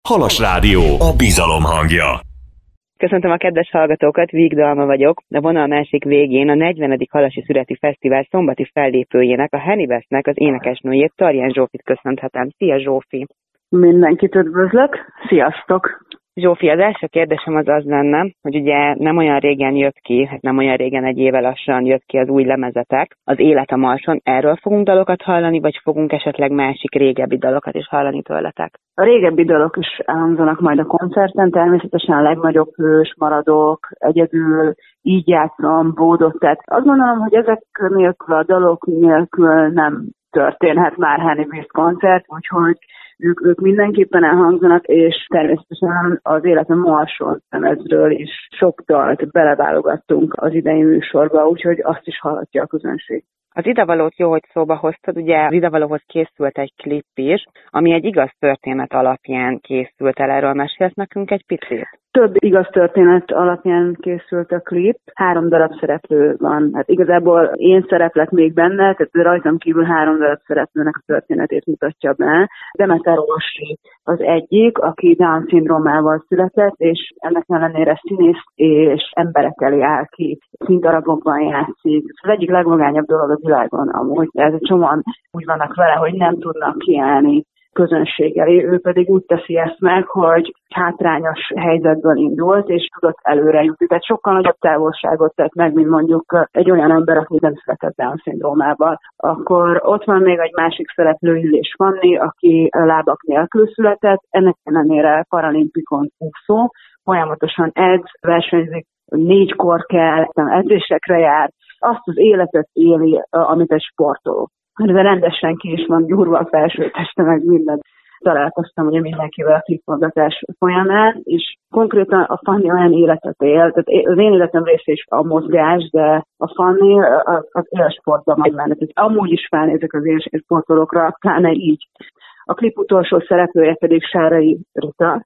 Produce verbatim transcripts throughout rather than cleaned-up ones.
Halas Rádió, a bizalom hangja. Köszöntöm a kedves hallgatókat, Víg Dalma vagyok. A vonal másik végén a negyvenedik Halasi Szüreti Fesztivál szombati fellépőjének, a Hannibesnek az énekesnőjét, Tarján Zsófit köszönhetem. Szia Zsófi! Mindenkit üdvözlök! Sziasztok! Zsófi, az első kérdésem az az lenne, hogy ugye nem olyan régen jött ki, hát nem olyan régen, egy éve lassan jött ki az új lemezetek, az Élet a Marson. Erről fogunk dalokat hallani, vagy fogunk esetleg másik régebbi dalokat is hallani tőletek? A régebbi dalok is elhangzanak majd a koncerten, természetesen a Legnagyobb hős, Maradok, Egyedül, Így játszom, Bódot, tehát azt gondolom, hogy ezek nélkül, a dalok nélkül nem történhet már Hannibes koncert, úgyhogy ők, ők mindenképpen elhangzanak, és természetesen az Élet a Marson lemezről is sok dalt beleválogattunk az idei műsorba, úgyhogy azt is hallhatja a közönség. Az Idevalót jó, hogy szóba hoztad, ugye az Idevalóhoz készült egy klip is, ami egy igaz történet alapján készült el. Erről mesélsz nekünk egy picit? Több igaz történet alapján készült a klip. Három darab szereplő van. Hát igazából én szereplek még benne, tehát rajtam kívül három darab szereplőnek a történetét mutatja be. Demeter Orsi az egyik, aki Down-szindrómával született, és ennek ellenére színész és emberek elé áll ki, színdarabokban játszik. Ez az egyik legmagányabb dolog a világon amúgy. Ez egy csomóan úgy vannak vele, hogy nem tudnak kiállni közönség elé, ő pedig úgy teszi ezt meg, hogy hátrányos helyzetből indult, és tudott előre jutni. Tehát sokkal nagyobb távolságot tett meg, mint mondjuk egy olyan ember, aki nem született Down-szindrómával. Akkor ott van még egy másik szereplő, Illés Fanni, aki lábak nélkül született, ennek ellenére paralimpikon úszó, folyamatosan edz, versenyzik, négykor kell, edzésekre jár, azt az életet éli, amit egy sportoló. De rendesen ki is van gyúrva a felső teste, meg minden. Találkoztam ugye mindenkivel a klipforgatás folyamán, és konkrétan a Fanni olyan életet él, tehát az én életem része is a mozgás, de a Fanni az élsportban megy menni. Tehát amúgy is felnézek az élsportolókra, pláne így. A klip utolsó szereplője pedig Sárai Rita,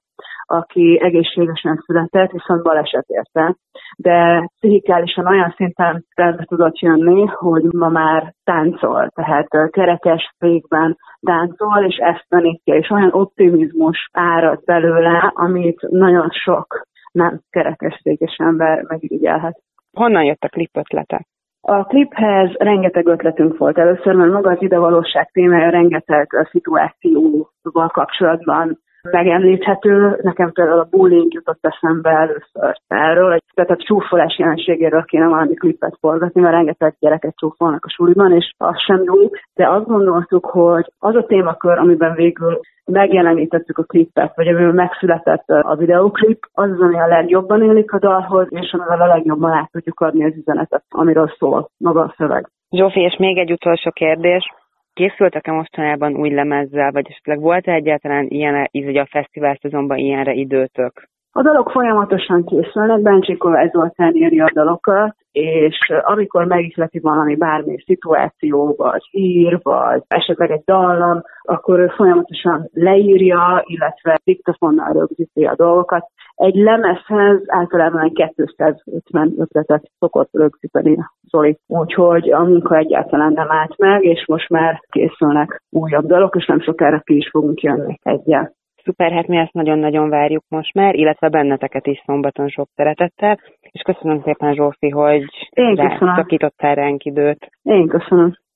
aki egészségesen született, viszont baleset érte, de pszichikálisan olyan szinten rendbe tudott jönni, hogy ma már táncol, tehát kerekes fékben táncol, és ezt tanítja, és olyan optimizmus árad belőle, amit nagyon sok nem kerekes fékes ember megirigyelhet. Honnan jött a klip ötlete? A kliphez rengeteg ötletünk volt először, mert maga az idevalóság témája rengeteg szituációval kapcsolatban megemlíthető. Nekem például a bullying jutott eszembe először erről, tehát a csúfolás jelenségéről kéne valami klipet forgatni, mert rengeteg gyereket csúfolnak a suliban, és az sem jó. De azt gondoltuk, hogy az a témakör, amiben végül megjelenítettük a klipet, vagy amiben megszületett a videóklip, az az, ami a legjobban élik a dalhoz, és amivel a legjobban át tudjuk adni az üzenetet, amiről szól maga a szöveg. Zsófi, és még egy utolsó kérdés. Készültek-e mostanában új lemezzel, vagy esetleg volt-e egyáltalán ilyen, így a fesztivál szezonban ilyenre időtök? A dalok folyamatosan készülnek, Bencsiko Zoltán írja a dalokat, és amikor megihleti valami bármi szituáció, vagy ír, vagy esetleg egy dallam, akkor ő folyamatosan leírja, illetve diktafonnal rögzíti a dolgokat. Egy lemezhez általában kétszázötven ötletet szokott rögzíteni Zoli. Úgyhogy a munka egyáltalán nem állt meg, és most már készülnek újabb dalok, és nem sokára ki is fogunk jönni egyel. Szuper, hát mi ezt nagyon-nagyon várjuk most már, illetve benneteket is szombaton sok szeretettel, és köszönöm szépen Zsófi, hogy szakítottál ránk időt. Én köszönöm.